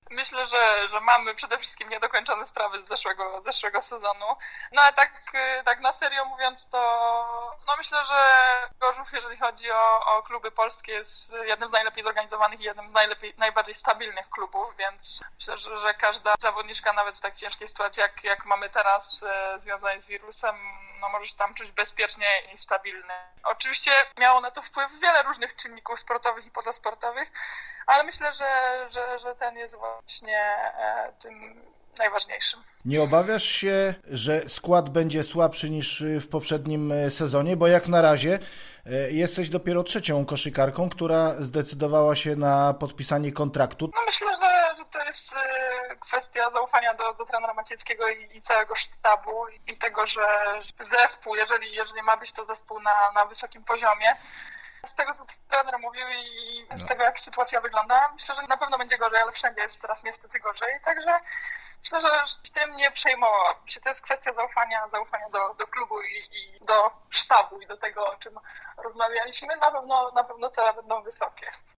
Myślę, że mamy przede wszystkim niedokończone sprawy z zeszłego sezonu. No ale tak na serio mówiąc, to no myślę, że Gorzów, jeżeli chodzi o kluby polskie, jest jednym z najlepiej zorganizowanych i jednym z najbardziej stabilnych klubów, więc myślę, że każda zawodniczka nawet w tak ciężkiej sytuacji, jak mamy teraz związanej z wirusem, no może się tam czuć bezpiecznie i stabilny. Oczywiście miało na to wpływ wiele różnych czynników sportowych i pozasportowych, ale myślę, że ten jest właśnie tym najważniejszym. Nie obawiasz się, że skład będzie słabszy niż w poprzednim sezonie, bo jak na razie jesteś dopiero trzecią koszykarką, która zdecydowała się na podpisanie kontraktu. No myślę, że to jest kwestia zaufania do trenera Macieckiego i całego sztabu i tego, że zespół, jeżeli ma być to zespół na wysokim poziomie, z tego, co trener mówił i z tego, jak sytuacja wygląda, myślę, że na pewno będzie gorzej, ale wszędzie jest teraz niestety gorzej, także myślę, że tym nie przejmowałabym się. To jest kwestia zaufania do klubu i do sztabu i do tego, o czym rozmawialiśmy. Na pewno cele będą wysokie.